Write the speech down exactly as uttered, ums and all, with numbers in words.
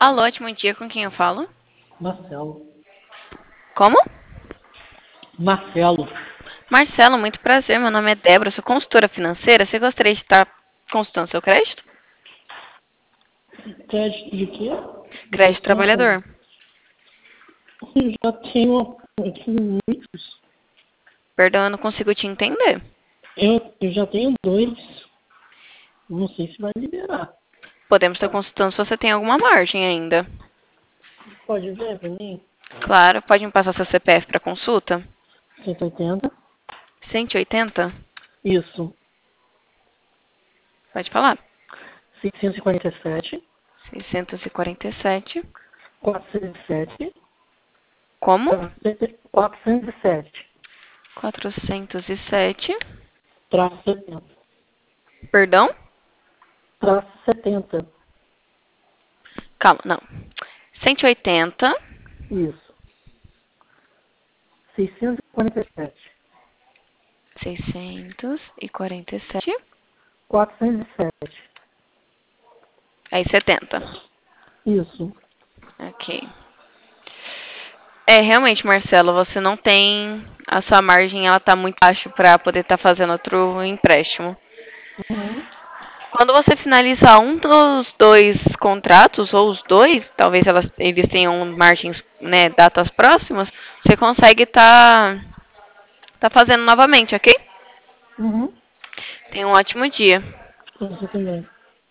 Alô, ótimo dia, com quem eu falo? Marcelo. Como? Marcelo. Marcelo, muito prazer, meu nome é Débora, sou consultora financeira. Você gostaria de estar consultando seu crédito? Crédito de quê? Crédito Então, trabalhador. eu já tenho aqui muitos. Perdão, eu não consigo te entender. Eu, eu já tenho dois. Não sei se vai liberar. Podemos estar consultando se você tem alguma margem ainda. Pode ver pra mim? Claro, pode me passar seu C P F para consulta? cento e oitenta. cento e oitenta? Isso. Pode falar. seiscentos e quarenta e sete. seiscentos e quarenta e sete. quatrocentos e sete. Como? quatrocentos e sete. quatrocentos e sete. Traço setenta. Perdão? Traço setenta. Calma, não. cento e oitenta. Isso. seiscentos e quarenta e sete. seiscentos e quarenta e sete. quatrocentos e sete. Aí setenta. Isso. Ok. É, realmente, Marcelo, você não tem... A sua margem, ela tá muito baixa para poder estar fazendo outro empréstimo. Uhum. Quando você finalizar um dos dois contratos, ou os dois, talvez elas, eles tenham margens, né, datas próximas, você consegue estar tá, tá fazendo novamente, ok? Uhum. Tenha um ótimo dia. Você também.